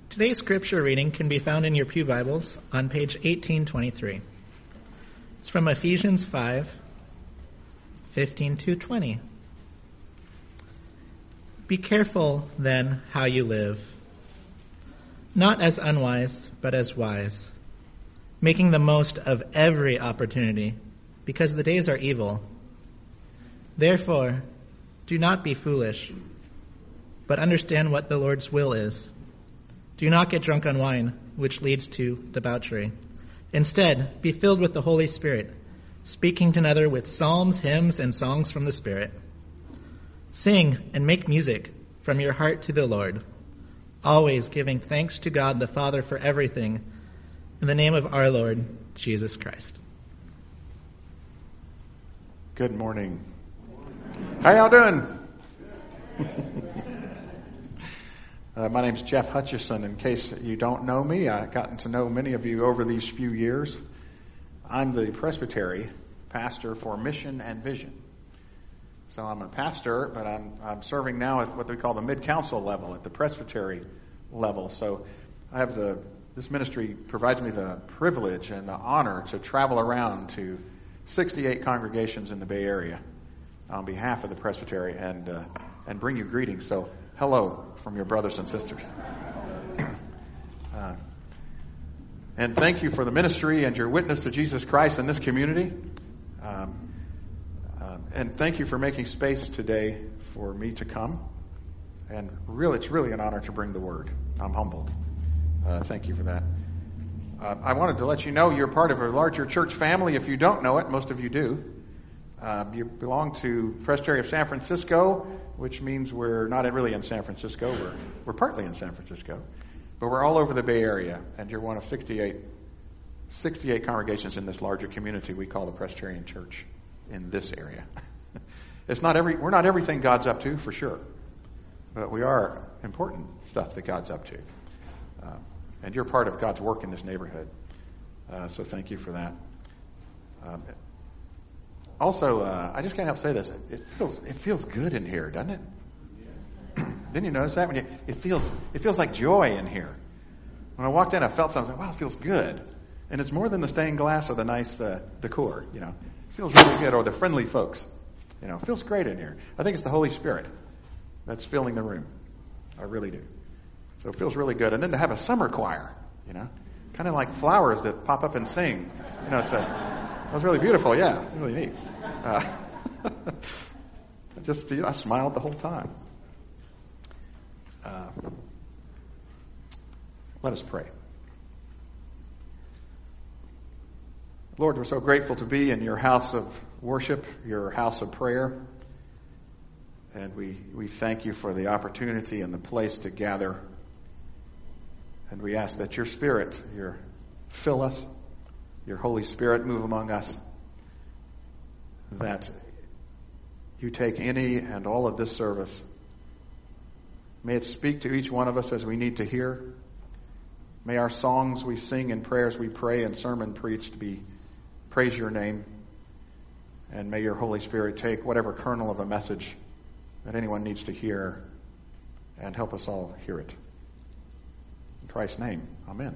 Today's scripture reading can be found in your pew Bibles on page 1823. It's from Ephesians 5:15-20. Be careful, then, how you live, not as unwise, but as wise, making the most of every opportunity, because the days are evil. Therefore, do not be foolish, but understand what the Lord's will is. Do not get drunk on wine, which leads to debauchery. Instead, be filled with the Holy Spirit, speaking to another with psalms, hymns, and songs from the Spirit. Sing and make music from your heart to the Lord, always giving thanks to God the Father for everything, in the name of our Lord Jesus Christ. Good morning. How y'all doing? My name's Jeff Hutchison. In case you don't know me, I've gotten to know many of you over these few years. I'm the presbytery pastor for Mission and Vision. So I'm a pastor, but I'm serving now at what we call the mid-council level, at the presbytery level. So I have this ministry provides me the privilege and the honor to travel around to 68 congregations in the Bay Area on behalf of the presbytery and bring you greetings. So hello from your brothers and sisters. And thank you for the ministry and your witness to Jesus Christ in this community. And thank you for making space today for me to come. And really, it's really an honor to bring the word. I'm humbled. Thank you for that. I wanted to let you know you're part of a larger church family. If you don't know it, most of you do. You belong to Presbytery of San Francisco, which means we're not really in San Francisco. We're partly in San Francisco, but we're all over the Bay Area, and you're one of 68 congregations in this larger community we call the Presbyterian Church in this area. We're not everything God's up to, for sure, but we are important stuff that God's up to, and you're part of God's work in this neighborhood. So thank you for that. Also, I just can't help say this. It feels good in here, doesn't it? Didn't you notice that? It feels like joy in here. When I walked in, I felt something. Wow, it feels good. And it's more than the stained glass or the nice decor. It feels really good, or the friendly folks. It feels great in here. I think it's the Holy Spirit that's filling the room. I really do. So it feels really good. And then to have a summer choir, kind of like flowers that pop up and sing. It was really beautiful, yeah. It's really neat. I smiled the whole time. Let us pray. Lord, we're so grateful to be in your house of worship, your house of prayer. And we thank you for the opportunity and the place to gather. And we ask that your Spirit, fill us, your Holy Spirit move among us, that you take any and all of this service. May it speak to each one of us as we need to hear. May our songs we sing and prayers we pray and sermon preached be praise your name. And may your Holy Spirit take whatever kernel of a message that anyone needs to hear and help us all hear it. In Christ's name, amen.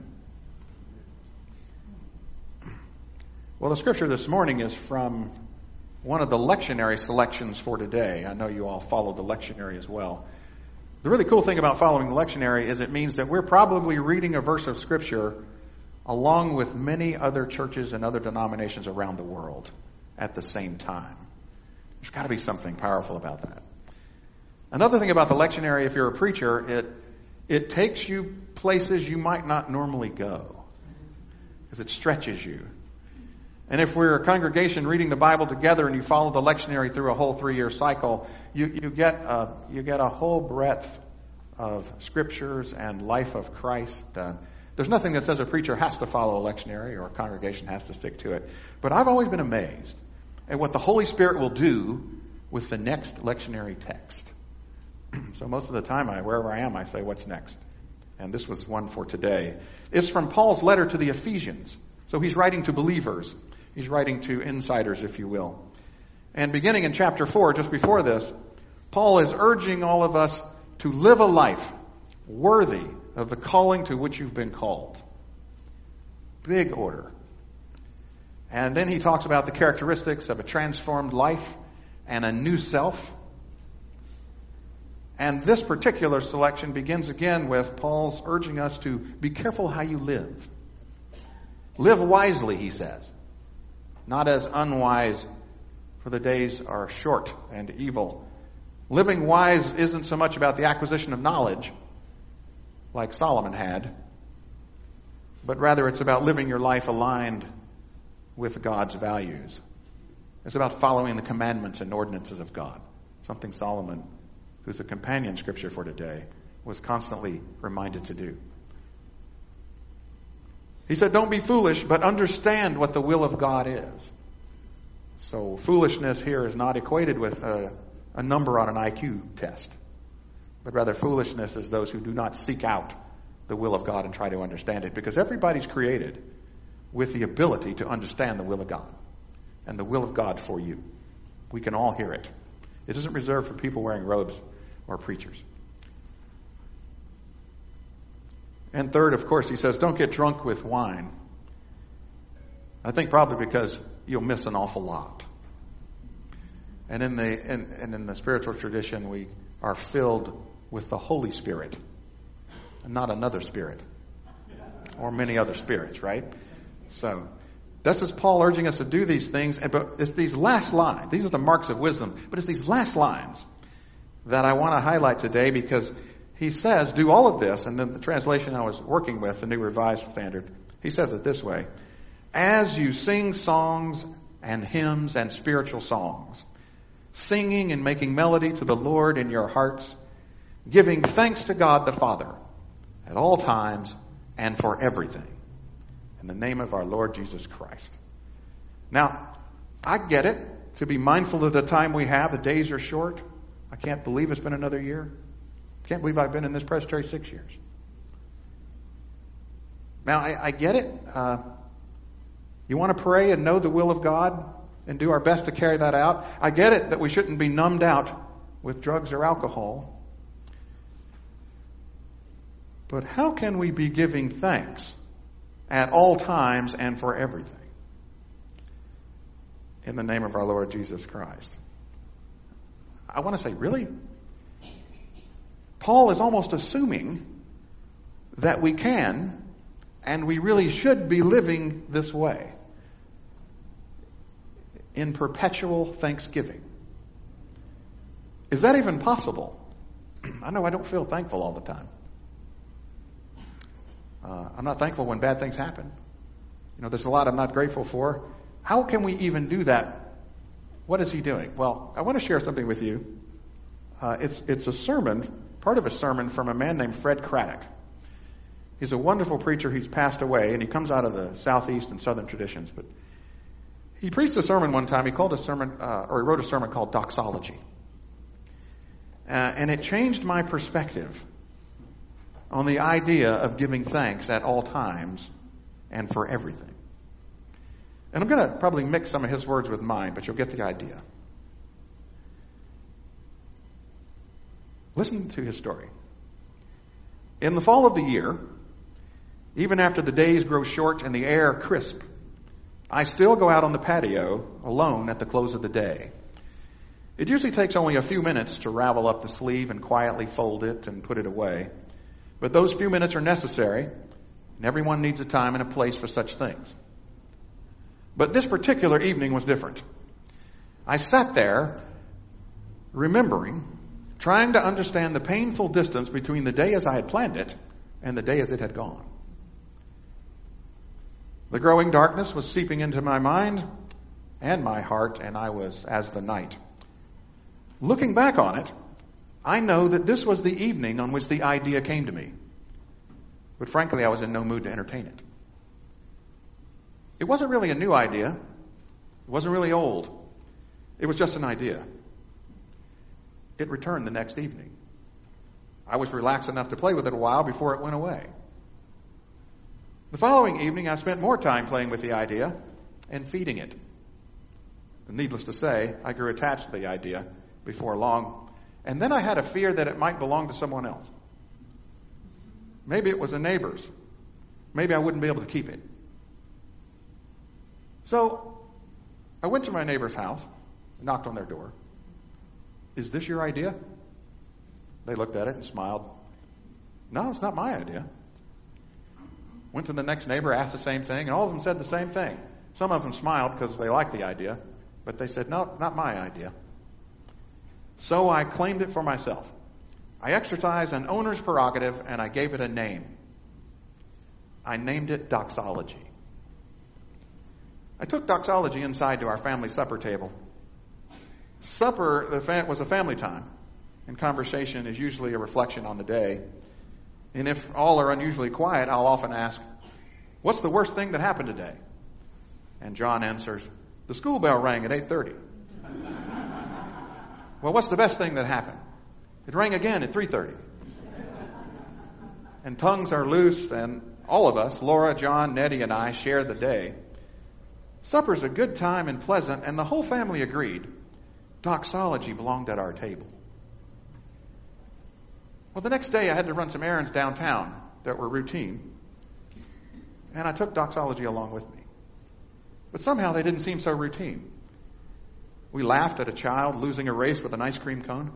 Well, the scripture this morning is from one of the lectionary selections for today. I know you all follow the lectionary as well. The really cool thing about following the lectionary is it means that we're probably reading a verse of scripture along with many other churches and other denominations around the world at the same time. There's got to be something powerful about that. Another thing about the lectionary, if you're a preacher, it takes you places you might not normally go because it stretches you. And if we're a congregation reading the Bible together and you follow the lectionary through a whole 3-year cycle, you get a whole breadth of scriptures and life of Christ. There's nothing that says a preacher has to follow a lectionary or a congregation has to stick to it. But I've always been amazed at what the Holy Spirit will do with the next lectionary text. So most of the time, wherever I am, I say, what's next? And this was one for today. It's from Paul's letter to the Ephesians. So he's writing to believers. He's writing to insiders, if you will. And beginning in chapter 4, just before this, Paul is urging all of us to live a life worthy of the calling to which you've been called. Big order. And then he talks about the characteristics of a transformed life and a new self. And this particular selection begins again with Paul's urging us to be careful how you live. Live wisely, he says. Not as unwise, for the days are short and evil. Living wise isn't so much about the acquisition of knowledge, like Solomon had, but rather it's about living your life aligned with God's values. It's about following the commandments and ordinances of God. Something Solomon, who's a companion scripture for today, was constantly reminded to do. He said, don't be foolish, but understand what the will of God is. So foolishness here is not equated with a number on an IQ test, but rather foolishness is those who do not seek out the will of God and try to understand it, because everybody's created with the ability to understand the will of God and the will of God for you. We can all hear it. It isn't reserved for people wearing robes or preachers. And third, of course, he says, don't get drunk with wine. I think probably because you'll miss an awful lot. And in the spiritual tradition, we are filled with the Holy Spirit, and not another spirit, or many other spirits, right? So, this is Paul urging us to do these things, but it's these last lines. These are the marks of wisdom, but it's these last lines that I want to highlight today, because he says, do all of this, and then the translation I was working with, the New Revised Standard, he says it this way: as you sing songs and hymns and spiritual songs, singing and making melody to the Lord in your hearts, giving thanks to God the Father at all times and for everything, in the name of our Lord Jesus Christ. Now, I get it, to be mindful of the time we have. The days are short. I can't believe it's been another year. I can't believe I've been in this presbytery 6 years. Now, I get it. You want to pray and know the will of God and do our best to carry that out. I get it that we shouldn't be numbed out with drugs or alcohol. But how can we be giving thanks at all times and for everything in the name of our Lord Jesus Christ? I want to say, really? Paul is almost assuming that we can and we really should be living this way, in perpetual thanksgiving. Is that even possible? I know I don't feel thankful all the time. I'm not thankful when bad things happen. There's a lot I'm not grateful for. How can we even do that? What is he doing? Well, I want to share something with you. It's a sermon, part of a sermon from a man named Fred Craddock. He's a wonderful preacher. He's passed away, and he comes out of the Southeast and Southern traditions. But he preached a sermon one time. He wrote a sermon called Doxology. And it changed my perspective on the idea of giving thanks at all times and for everything. And I'm going to probably mix some of his words with mine, but you'll get the idea. Listen to his story. In the fall of the year, even after the days grow short and the air crisp, I still go out on the patio alone at the close of the day. It usually takes only a few minutes to ravel up the sleeve and quietly fold it and put it away. But those few minutes are necessary, and everyone needs a time and a place for such things. But this particular evening was different. I sat there, remembering, trying to understand the painful distance between the day as I had planned it and the day as it had gone. The growing darkness was seeping into my mind and my heart, and I was as the night. Looking back on it, I know that this was the evening on which the idea came to me. But frankly, I was in no mood to entertain it. It wasn't really a new idea. It wasn't really old. It was just an idea. It returned the next evening. I was relaxed enough to play with it a while before it went away. The following evening, I spent more time playing with the idea and feeding it. And needless to say, I grew attached to the idea before long. And then I had a fear that it might belong to someone else. Maybe it was a neighbor's. Maybe I wouldn't be able to keep it. So I went to my neighbor's house, knocked on their door. Is this your idea? They looked at it and smiled. No, it's not my idea. Went to the next neighbor, asked the same thing, and all of them said the same thing. Some of them smiled because they liked the idea, but they said, no, not my idea. So I claimed it for myself. I exercised an owner's prerogative, and I gave it a name. I named it Doxology. I took Doxology inside to our family supper table. Supper was a family time, and conversation is usually a reflection on the day. And if all are unusually quiet, I'll often ask, what's the worst thing that happened today? And John answers, the school bell rang at 8:30. Well, what's the best thing that happened? It rang again at 3:30. And tongues are loosed, and all of us, Laura, John, Nettie, and I, share the day. Supper's a good time and pleasant, and the whole family agreed. Doxology belonged at our table. Well, the next day I had to run some errands downtown that were routine, and I took Doxology along with me. But somehow they didn't seem so routine. We laughed at a child losing a race with an ice cream cone.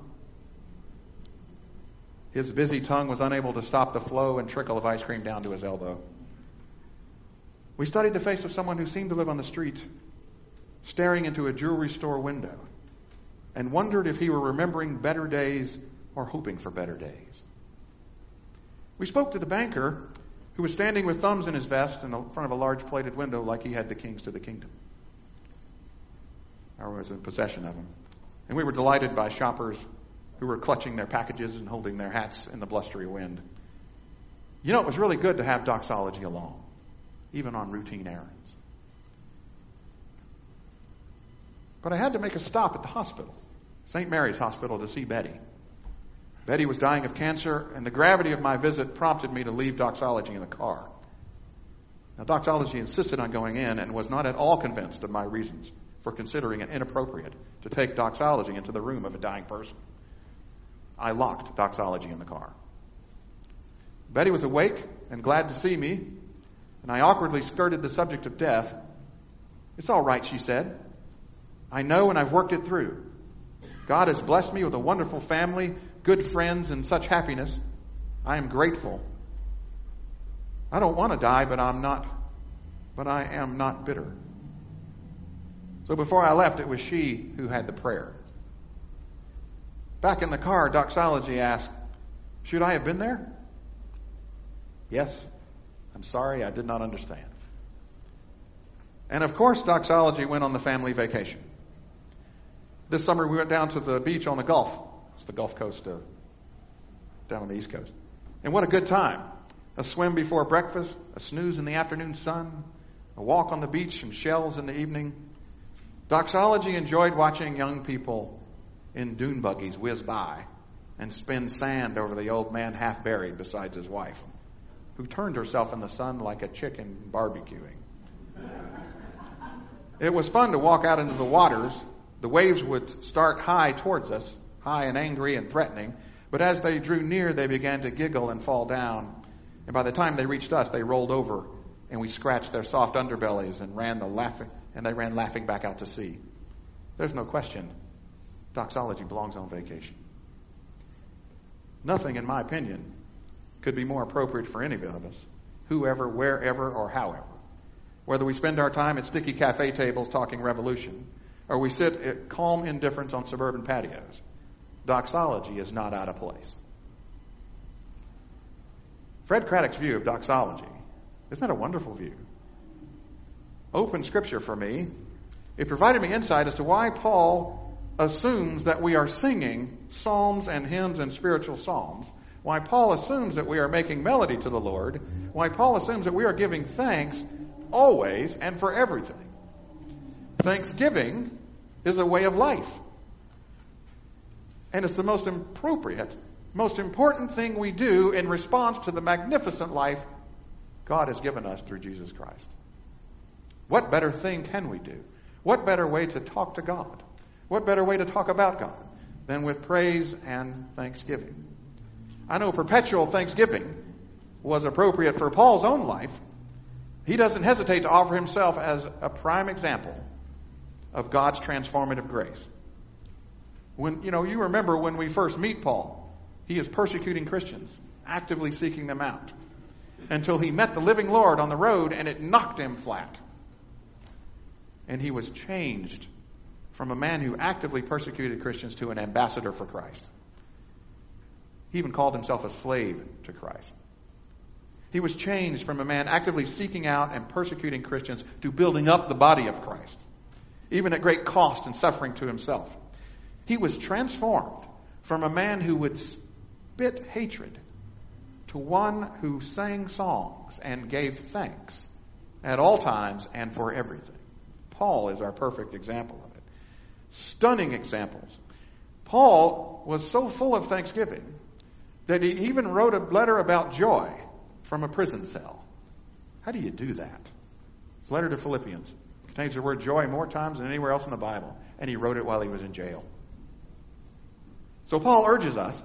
His busy tongue was unable to stop the flow and trickle of ice cream down to his elbow. We studied the face of someone who seemed to live on the street, staring into a jewelry store window, and wondered if he were remembering better days or hoping for better days. We spoke to the banker who was standing with thumbs in his vest in front of a large plated window like he had the keys to the kingdom, or was in possession of them. And we were delighted by shoppers who were clutching their packages and holding their hats in the blustery wind. You know, it was really good to have Doxology along, even on routine errands. But I had to make a stop at the hospital, St. Mary's Hospital, to see Betty. Betty was dying of cancer, and the gravity of my visit prompted me to leave Doxology in the car. Now, Doxology insisted on going in and was not at all convinced of my reasons for considering it inappropriate to take Doxology into the room of a dying person. I locked Doxology in the car. Betty was awake and glad to see me, and I awkwardly skirted the subject of death. It's all right, she said. I know, and I've worked it through. God has blessed me with a wonderful family, good friends, and such happiness. I am grateful. I don't want to die, but I am not bitter. So before I left, it was she who had the prayer. Back in the car, Doxology asked, should I have been there? Yes. I'm sorry, I did not understand. And of course, Doxology went on the family vacation. This summer we went down to the beach on the Gulf. It's the Gulf Coast down on the East Coast. And what a good time. A swim before breakfast, a snooze in the afternoon sun, a walk on the beach and shells in the evening. Doxology enjoyed watching young people in dune buggies whiz by and spin sand over the old man half buried beside his wife, who turned herself in the sun like a chicken barbecuing. It was fun to walk out into the waters. The waves would start high towards us, high and angry and threatening, but as they drew near, they began to giggle and fall down. And by the time they reached us, they rolled over, and we scratched their soft underbellies and they ran laughing back out to sea. There's no question, Doxology belongs on vacation. Nothing, in my opinion, could be more appropriate for any of us, whoever, wherever, or however. Whether we spend our time at sticky cafe tables talking revolution, or we sit at calm indifference on suburban patios, Doxology is not out of place. Fred Craddock's view of Doxology, isn't that a wonderful view? Opened Scripture for me. It provided me insight as to why Paul assumes that we are singing psalms and hymns and spiritual psalms, why Paul assumes that we are making melody to the Lord, why Paul assumes that we are giving thanks always and for everything. Thanksgiving is a way of life. And it's the most appropriate, most important thing we do in response to the magnificent life God has given us through Jesus Christ. What better thing can we do? What better way to talk to God? What better way to talk about God than with praise and thanksgiving? I know perpetual thanksgiving was appropriate for Paul's own life, he doesn't hesitate to offer himself as a prime example of God's transformative grace. When, you remember when we first meet Paul, he is persecuting Christians, actively seeking them out, until he met the living Lord on the road and it knocked him flat. And he was changed from a man who actively persecuted Christians to an ambassador for Christ. He even called himself a slave to Christ. He was changed from a man actively seeking out and persecuting Christians to building up the body of Christ, even at great cost and suffering to himself. He was transformed from a man who would spit hatred to one who sang songs and gave thanks at all times and for everything. Paul is our perfect example of it. Stunning examples. Paul was so full of thanksgiving that he even wrote a letter about joy from a prison cell. How do you do that? His letter to Philippians contains the word joy more times than anywhere else in the Bible, and he wrote it while he was in jail. So Paul urges us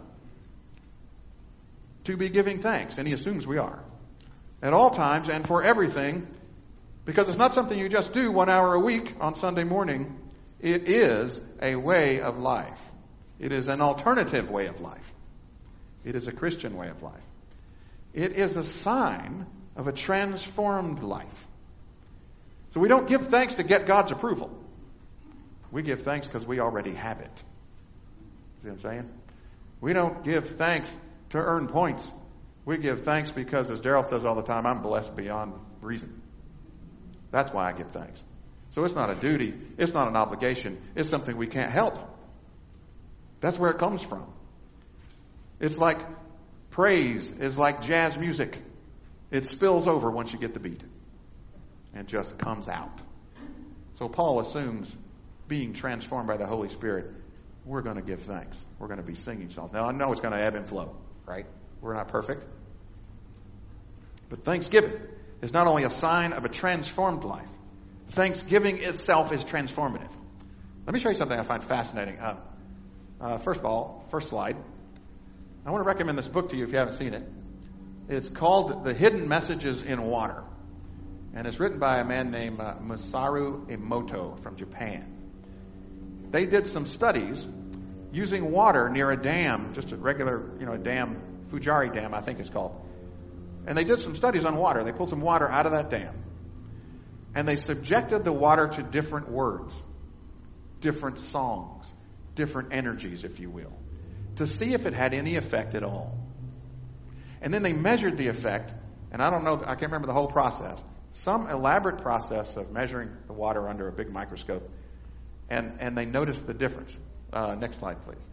to be giving thanks, and he assumes we are, at all times and for everything, because it's not something you just do 1 hour a week on Sunday morning. It is a way of life. It is an alternative way of life. It is a Christian way of life. It is a sign of a transformed life. So we don't give thanks to get God's approval. We give thanks because we already have it. See what I'm saying? We don't give thanks to earn points. We give thanks because, as Daryl says all the time, I'm blessed beyond reason. That's why I give thanks. So it's not a duty. It's not an obligation. It's something we can't help. That's where it comes from. It's like praise is like jazz music. It spills over once you get the beat and just comes out. So Paul assumes, being transformed by the Holy Spirit, we're going to give thanks. We're going to be singing songs. Now, I know it's going to ebb and flow, right? We're not perfect. But thanksgiving is not only a sign of a transformed life. Thanksgiving itself is transformative. Let me show you something I find fascinating. First of all, first slide. I want to recommend this book to you if you haven't seen it. It's called The Hidden Messages in Water. And it's written by a man named Masaru Emoto from Japan. They did some studies using water near a dam, just a regular, a dam, Fujari Dam, I think it's called. And they did some studies on water. They pulled some water out of that dam. And they subjected the water to different words, different songs, different energies, if you will, to see if it had any effect at all. And then they measured the effect, and I can't remember the whole process, some elaborate process of measuring the water under a big microscope, and they noticed the difference. Next slide, please.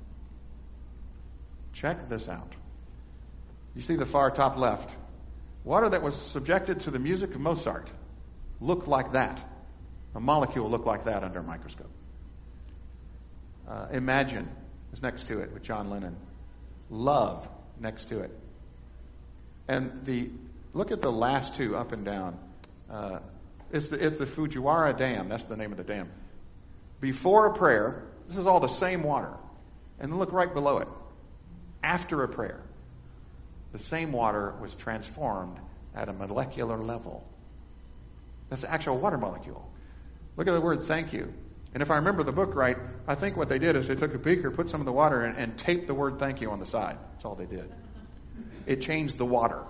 Check this out. You see the far top left. Water that was subjected to the music of Mozart looked like that. A molecule looked like that under a microscope. Imagine is next to it with John Lennon. Love next to it. And look at the last two up and down. It's the Fujiwara Dam. That's the name of the dam. Before a prayer, this is all the same water. And then look right below it. After a prayer, the same water was transformed at a molecular level. That's the actual water molecule. Look at the word thank you. And if I remember the book right, I think what they did is they took a beaker, put some of the water in, and taped the word thank you on the side. That's all they did. It changed the water.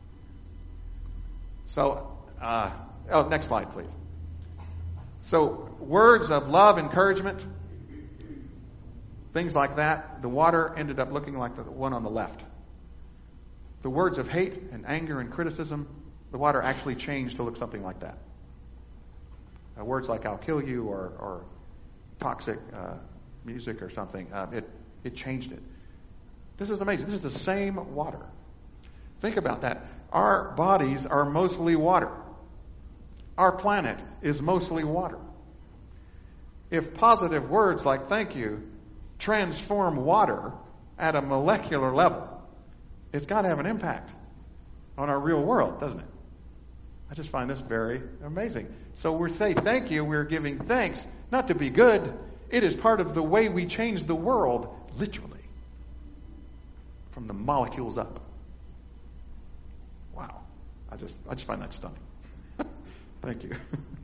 So, next slide, please. So, words of love, encouragement, things like that, the water ended up looking like the one on the left. The words of hate and anger and criticism, the water actually changed to look something like that. Words like I'll kill you or toxic music or something, it changed it. This is amazing. This is the same water. Think about that. Our bodies are mostly water. Our planet is mostly water. If positive words like thank you transform water at a molecular level, it's got to have an impact on our real world, doesn't it? I just find this very amazing. So we say thank you, we're giving thanks, not to be good. It is part of the way we change the world, literally, from the molecules up. Wow. I just find that stunning. Thank you.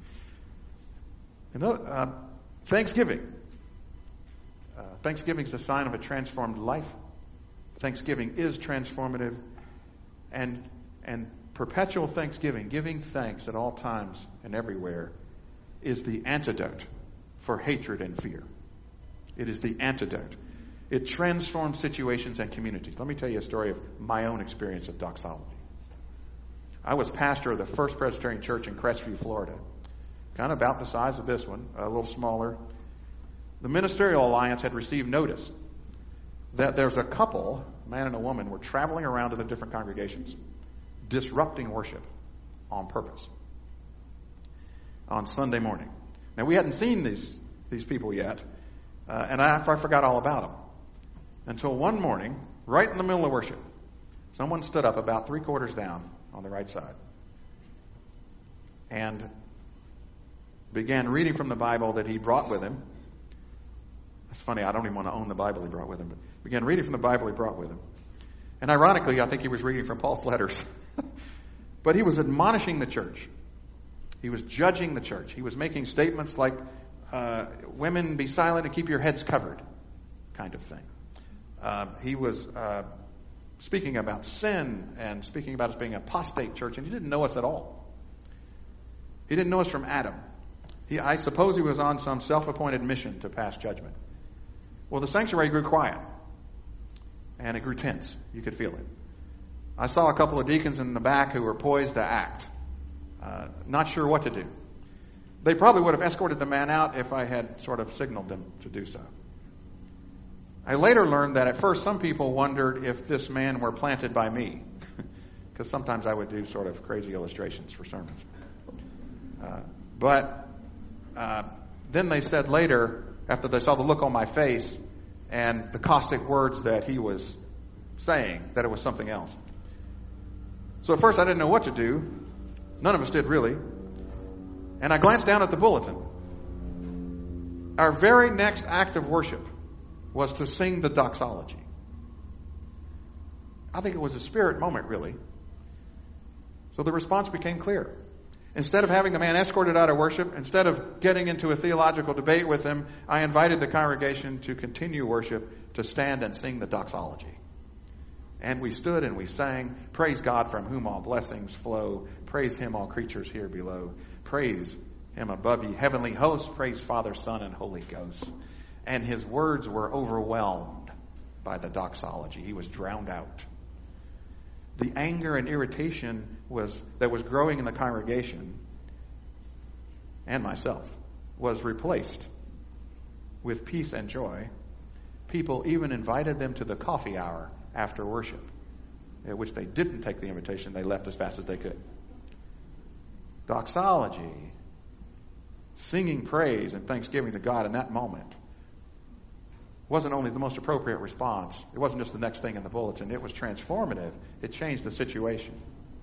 Thanksgiving. Thanksgiving is the sign of a transformed life. Thanksgiving is transformative, and perpetual thanksgiving, giving thanks at all times and everywhere, is the antidote for hatred and fear. It is the antidote. It transforms situations and communities. Let me tell you a story of my own experience of doxology. I was pastor of the First Presbyterian Church in Crestview, Florida. Kind of about the size of this one, a little smaller. The Ministerial Alliance had received notice that there's a couple, a man and a woman, were traveling around to the different congregations, disrupting worship on purpose on Sunday morning. Now, we hadn't seen these people yet, and I forgot all about them. Until one morning, right in the middle of worship, someone stood up about 3/4 down on the right side and began reading from the Bible that he brought with him. It's funny, I don't even want to own the Bible he brought with him, but began reading from the Bible he brought with him. And ironically, I think he was reading from Paul's letters. But he was admonishing the church. He was judging the church. He was making statements like, women, be silent and keep your heads covered, kind of thing. He was speaking about sin and speaking about us being an apostate church, and he didn't know us at all. He didn't know us from Adam. I suppose he was on some self-appointed mission to pass judgment. Well, the sanctuary grew quiet, and it grew tense. You could feel it. I saw a couple of deacons in the back who were poised to act, not sure what to do. They probably would have escorted the man out if I had sort of signaled them to do so. I later learned that at first some people wondered if this man were planted by me, because sometimes I would do sort of crazy illustrations for sermons. But then they said later, after they saw the look on my face and the caustic words that he was saying, that it was something else. So at first I didn't know what to do. None of us did really. And I glanced down at the bulletin. Our very next act of worship was to sing the doxology. I think it was a spirit moment, really. So the response became clear. Instead of having the man escorted out of worship, instead of getting into a theological debate with him, I invited the congregation to continue worship, to stand and sing the doxology. And we stood and we sang, praise God from whom all blessings flow. Praise him, all creatures here below. Praise him above ye heavenly hosts. Praise Father, Son, and Holy Ghost. And his words were overwhelmed by the doxology. He was drowned out. The anger and irritation that was growing in the congregation, and myself, was replaced with peace and joy. People even invited them to the coffee hour after worship, at which they didn't take the invitation. They left as fast as they could. Doxology, singing praise and thanksgiving to God in that moment, wasn't only the most appropriate response. It wasn't just the next thing in the bulletin. It was transformative. It changed the situation.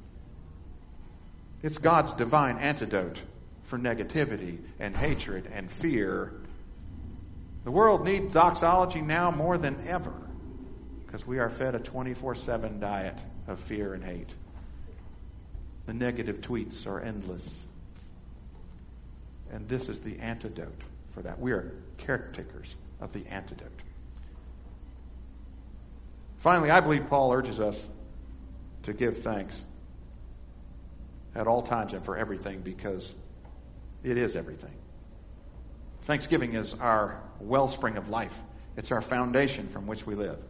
It's God's divine antidote for negativity and hatred and fear. The world needs doxology now more than ever because we are fed a 24/7 diet of fear and hate. The negative tweets are endless. And this is the antidote for that. We are caretakers of the antidote. Finally, I believe Paul urges us to give thanks at all times and for everything, because it is everything. Thanksgiving is our wellspring of life. It's our foundation from which we live.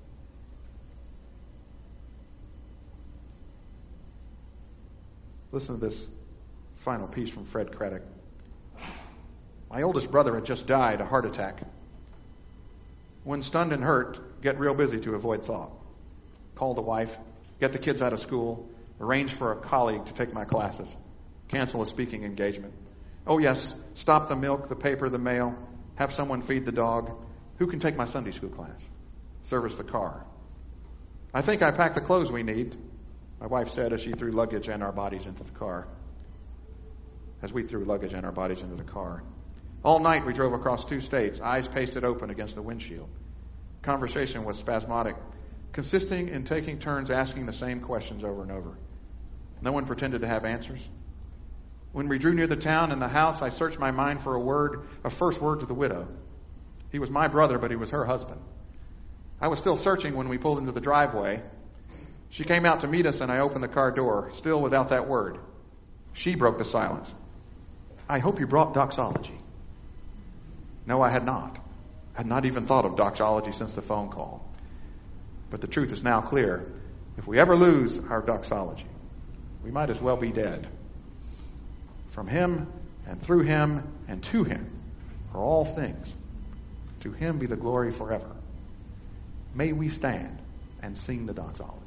Listen to this final piece from Fred Craddock. My oldest brother had just died, a heart attack. When stunned and hurt, get real busy to avoid thought. Call the wife, get the kids out of school, arrange for a colleague to take my classes, cancel a speaking engagement. Oh yes, stop the milk, the paper, the mail, have someone feed the dog. Who can take my Sunday school class? Service the car. I think I packed the clothes we need, my wife said as she threw luggage and our bodies into the car. As we threw luggage and our bodies into the car. All night we drove across 2 states, eyes pasted open against the windshield. Conversation was spasmodic, consisting in taking turns asking the same questions over and over. No one pretended to have answers. When we drew near the town and the house, I searched my mind for a first word to the widow. He was my brother, but he was her husband. I was still searching when we pulled into the driveway. She came out to meet us, and I opened the car door, still without that word. She broke the silence. I hope you brought doxology. No, I had not. I had not even thought of doxology since the phone call. But the truth is now clear. If we ever lose our doxology, we might as well be dead. From him and through him and to him are all things. To him be the glory forever. May we stand and sing the doxology.